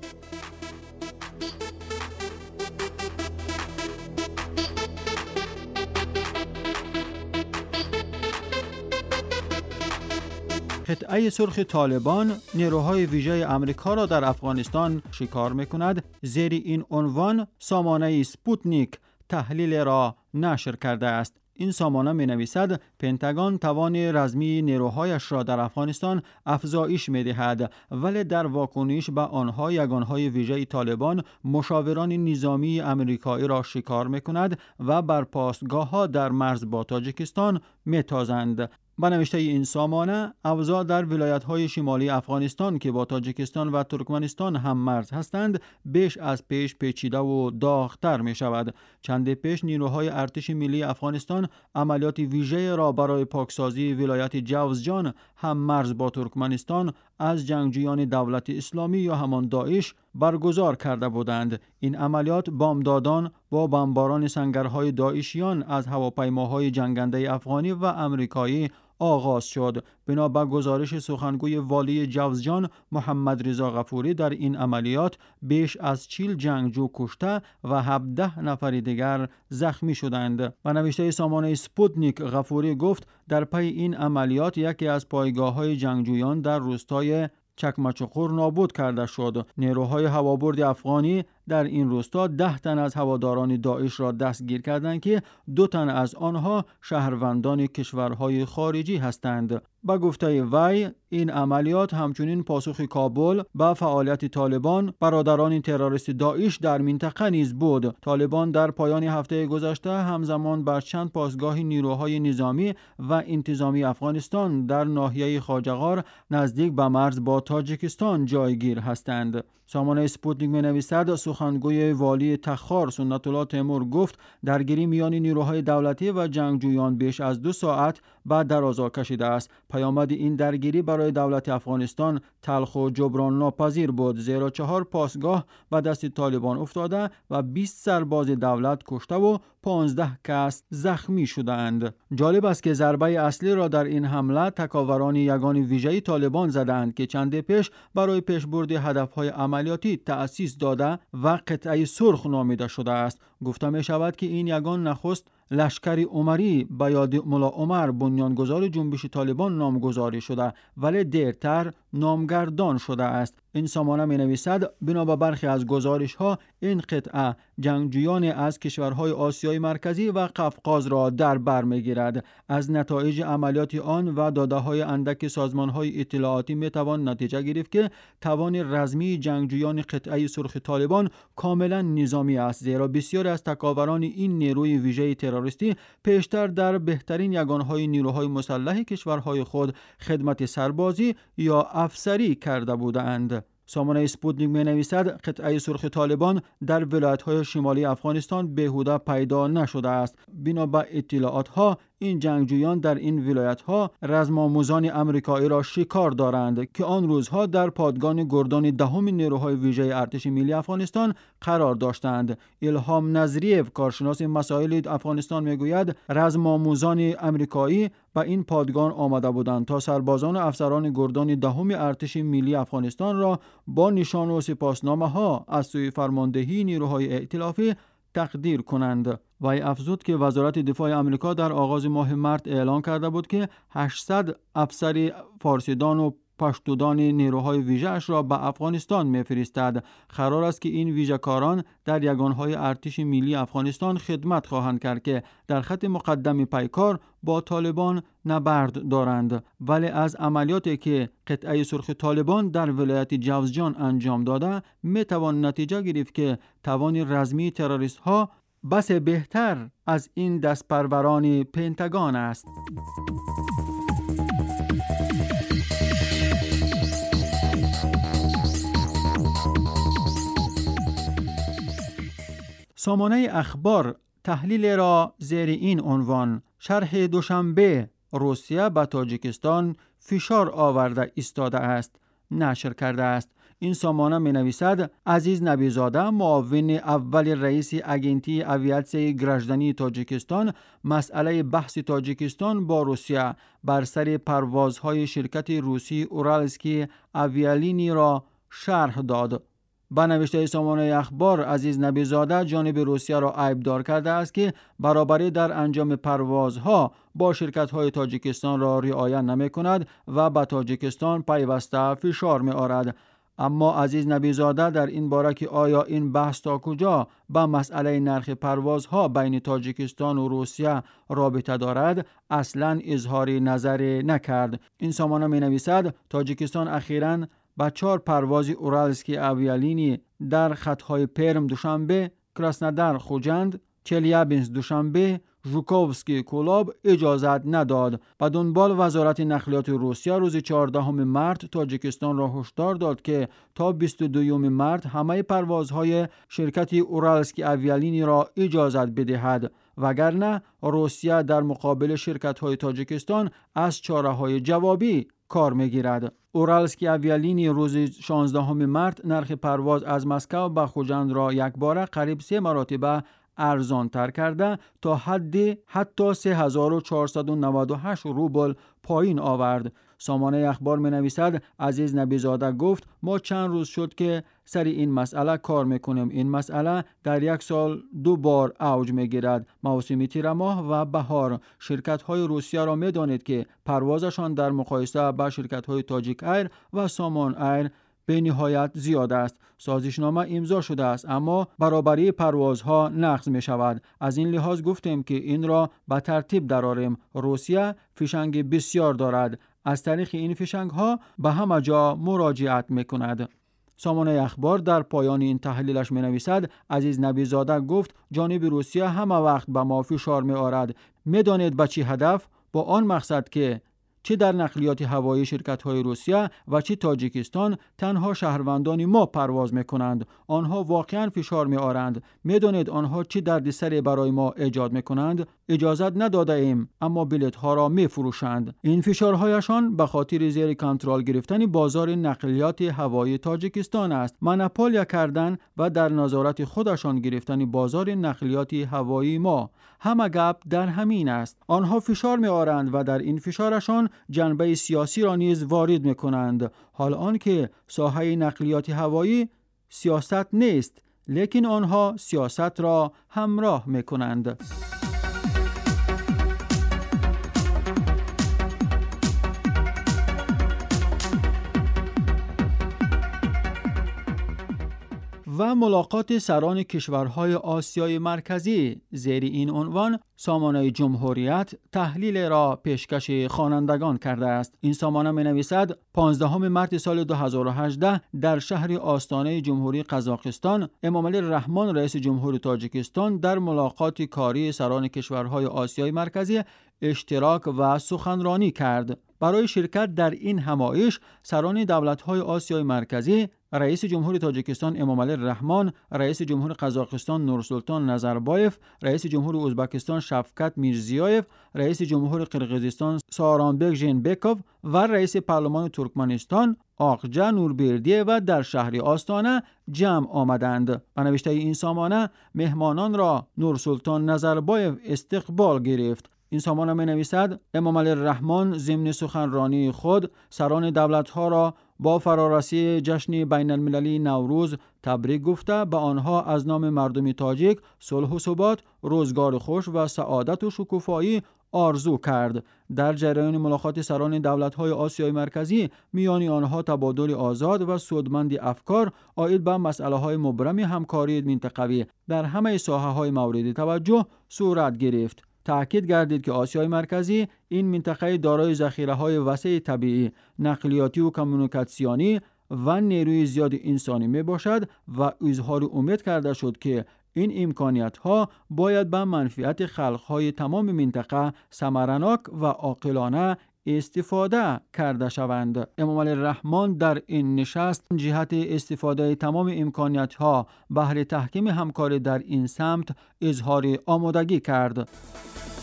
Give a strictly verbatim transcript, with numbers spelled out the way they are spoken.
قطعه سرخ طالبان نیروهای ویژه آمریکا را در افغانستان شکار می‌کند. زیر این عنوان سامانه سپوتنیک تحلیل را نشر کرده است. این سامانه می‌نویسد پنتاگون توان رزمی نیروهایش را در افغانستان افزایش می‌دهد، ولی در واکنش به آنها یگانهای ویژه طالبان مشاوران نظامی آمریکایی را شکار می‌کند و بر پاسگاه‌ها در مرز با تاجیکستان می‌تازند. با نوشته این سامانه، اوضاع در ولایت‌های شمالی افغانستان که با تاجیکستان و ترکمنستان هم مرز هستند بیش از پیش پیچیده و داغ‌تر می‌شود. چند پیش نیروهای ارتش ملی افغانستان عملیات ویژه را برای پاکسازی ولایت جوزجان هم مرز با ترکمنستان از جنگجویان دولت اسلامی یا همان داعش برگزار کرده بودند. این عملیات بامدادان با بمباران سنگرهای داعشیان از هواپیماهای جنگنده افغانی و آمریکایی آغاز شد. بنا به گزارش سخنگوی والی جوزجان محمد رضا غفوری، در این عملیات بیش از چهل جنگجو کشته و هفده نفر دیگر زخمی شدند. و نوشته سامانه سپوتنیک غفوری گفت در پی این عملیات یکی از پایگاه‌های جنگجویان در روستای چکمچخور نابود کرده شد. نیروهای هوابرد افغانی در این روستا ده تن از هواداران داعش را دستگیر کردند که دو تن از آنها شهروندان کشورهای خارجی هستند. با گفته وی این عملیات همچنین پاسخ کابل به فعالیت طالبان برادران تروریست داعش در منطقه نیز بود. طالبان در پایان هفته گذشته همزمان بر چند پاسگاه نیروهای نظامی و انتظامی افغانستان در ناحیه خواجه‌غار نزدیک به مرز با تاجیکستان جایگیر هستند. سامانه سپوتنیک می‌نویسد سخنگوی والی تخار سنت الله تیمور گفت درگیری میان نیروهای دولتی و جنگجویان بیش از دو ساعت بعد درازا کشیده است. پیامد این درگیری برای دولت افغانستان تلخ و جبران ناپذیر بود، زیرا چهار پاسگاه به دست طالبان افتاده و بیست سرباز دولت کشته و پانزده کس زخمی شدند. جالب است که ضربه اصلی را در این حمله تکاوران یگان ویژه طالبان زدند که چند پیش برای پیشبرد هدف‌های عملیاتی تأسیس داده و قطعه سرخ نامیده شده است. گفته می شود که این یگان نخست لشکر عمری به یاد ملا عمر بنیانگذار جنبش طالبان نامگذاری شده ولی دیرتر نامگردان شده است. این سامانه می نویسد بنا به برخی از گزارش ها این قطعه جنگجویان از کشورهای آسیای مرکزی و قفقاز را در بر می گیرد. از نتایج عملیات آن و داده های اندک سازمان های اطلاعاتی می توان نتیجه گرفت که توان رزمی جنگجویان قطعه سرخ طالبان کاملا نظامی است، زیرا بسیار از تکاوران این نیروی ویژه تروریستی پیشتر در بهترین یگانهای نیروهای مسلح کشورهای خود خدمت سربازی یا افسری کرده بودند. سامانه سپوتنیک می نویسد قطعه سرخ طالبان در ولایت‌های شمالی افغانستان بیهوده پیدا نشده است. بنا به اطلاعات ها این جنگجویان در این ولایت‌ها رزم‌آموزان آمریکایی را شکار دارند که آن روزها در پادگان گردان دهم نیروهای ویژه ارتش ملی افغانستان قرار داشتند. الهام نظریف کارشناس مسائل افغانستان میگوید رزم‌آموزان آمریکایی به این پادگان آمده بودند تا سربازان و افسران گردان دهم ارتش ملی افغانستان را با نشان و سپاسنامه‌ها از سوی فرماندهی نیروهای ائتلافی تقدیر کنند. وی افزود که وزارت دفاع آمریکا در آغاز ماه مارس اعلان کرده بود که هشتصد افسر فارسیدان و پشتودان نیروهای ویژه‌اش را به افغانستان می‌فرستد. قرار است که این ویژه‌کاران در یگانهای ارتش ملی افغانستان خدمت خواهند کرد که در خط مقدم پیکار با طالبان نبرد دارند. ولی از عملیاتی که قطعه سرخ طالبان در ولایت جوزجان انجام داده می‌توان نتیجه گرفت که توان رزمی تروریست‌ها بس بهتر از این دستپروران پنتاگون است. سامانه اخبار تحلیل را زیر این عنوان شرح دوشنبه روسیه به تاجیکستان فشار آورده ایستاده است نشر کرده است. این سامانه می نویسد عزیز نبیزاده معاون اول رئیس اگنتی اویاتسی گراژدانی تاجیکستان مسئله بحث تاجیکستان با روسیه بر سر پروازهای شرکت روسی اورالسکی اویالینی را شرح داد. با نوشته سامانه اخبار، عزیز نبیزاده جانب روسیه را عیبدار کرده است که برابری در انجام پروازها با شرکت‌های تاجیکستان را رعایت نمی‌کند و به تاجیکستان پیوسته فشار می‌آورد. اما عزیز نبیزاده در این باره که آیا این بحث تا کجا با مسئله نرخ پروازها بین تاجیکستان و روسیه رابطه دارد اصلاً اظهار نظر نکرد. این سامانه می‌نویسد تاجیکستان اخیراً با چهار پرواز اورالسکی آویالینی در خطهای پرم دوشنبه، کراسنودار خوجند، چلیابینسک دوشنبه، ژوکووسکی کولاب اجازت نداد. به دنبال وزارت نقلیات روسیه روز چهاردهم مارس تاجیکستان را هشدار داد که تا بیست و دوم مارس همه پروازهای شرکت اورالسکی آویالینی را اجازت بدهد، وگرنه روسیه در مقابل شرکت‌های تاجیکستان از چاره‌های جوابی کار می‌گیرد. اورالسکی آویالینی روز شانزدهم مارس نرخ پرواز از مسکو به خوجند را یک باره قریب سه مرتبه ارزان تر کرده تا حد حتی سه هزار و چهارصد و نود و هشت روبل پایین آورد. سامانه اخبار می نویسد عزیز نبیزاده گفت ما چند روز شد که سر این مسئله کار میکنیم. این مسئله در یک سال دو بار اوج میگیرد، موسم تیر ماه و بهار. شرکت های روسیه را می دانید که پروازشان در مقایسه با شرکت های تاجیک ایر و سامان ایر به نهایت زیاد است. سازشنامه امضا شده است اما برابری پروازها نقض می شود. از این لحاظ گفتیم که این را به ترتیب درآوریم. روسیه فیشنگ بسیار دارد، از طریق این فیشنگ ها به همه جا مراجعت می کند. سامانه اخبار در پایان این تحلیلش می نویسد عزیز نبیزاده گفت جانب روسیه همه وقت به ما فشار می آورد. می دانید به چه هدف؟ با آن مقصد که چه در نقلیات هوایی شرکت‌های روسیه و چه تاجیکستان تنها شهروندان ما پرواز می‌کنند. آنها واقعاً فشار می‌آورند. می‌دانید آنها چه دردسری برای ما ایجاد می‌کنند؟ اجازت نداده ایم اما بلیط‌ها را می‌فروشند. این فشارهایشان به خاطر زیر کنترل گرفتن بازار نقلیات هوایی تاجیکستان است. مونوپول کردن و در نظارت خودشان گرفتن بازار نقلیات هوایی ما. همه گپ در همین است. آنها فشار می‌آورند و در این فشارشان جنبه سیاسی را نیز وارد می‌کنند. حال آنکه ساحه نقلیات هوایی سیاست نیست، لیکن آنها سیاست را همراه می‌کنند. و ملاقات سران کشورهای آسیای مرکزی زیر این عنوان سامانه جمهوریت تحلیل را پیشکش خوانندگان کرده است. این سامانه می نویسد پانزدهم مارس سال دو هزار و هجده در شهر آستانه جمهوری قزاقستان امامعلی رحمان رئیس جمهور تاجیکستان در ملاقات کاری سران کشورهای آسیای مرکزی اشتراک و سخنرانی کرد. برای شرکت در این همایش سران دولت‌های آسیای مرکزی رئیس جمهور تاجیکستان امامعلی رحمان، رئیس جمهور قزاقستان نورسلطان نظربایف، رئیس جمهور ازبکستان شفقت میرزیایف، رئیس جمهور قرقیزستان سارانبک ژینبکوف و رئیس پارلمان ترکمنستان آقجا نوربردیه و در شهر آستانه جمع آمدند. به نوشته این سامانه مهمانان را نورسلطان نظربایف استقبال گرفت. این سامانه می نویسد امامعلی رحمان ضمن سخنرانی خود سران دولت‌ها را با فرارسی جشن بین المللی نوروز تبریک گفته به آنها از نام مردم تاجیک صلح و ثبات، روزگار خوش و سعادت و شکوفایی آرزو کرد. در جریان ملاقات سران دولت‌های آسیای مرکزی میان آنها تبادل آزاد و سودمند افکار عاید به مسائل مبرم همکاری منطقوی در همه ساحه‌های مورد توجه صورت گرفت. تأکید گردید که آسیای مرکزی این منطقه دارای ذخیره‌های وسیع طبیعی، نقلیاتی و کمیونیکاسیونی و نیروی زیاد انسانی می باشد و اظهار امید کرده شد که این امکانیت‌ها باید به منفعت خلق‌های تمام منطقه ثمرناک و عاقلانه استفاده کرده شوند. امامعلی رحمان در این نشست جهت استفاده تمام امکانیت‌ها بهر تحکیم همکاری در این سمت اظهار آمادگی کرد.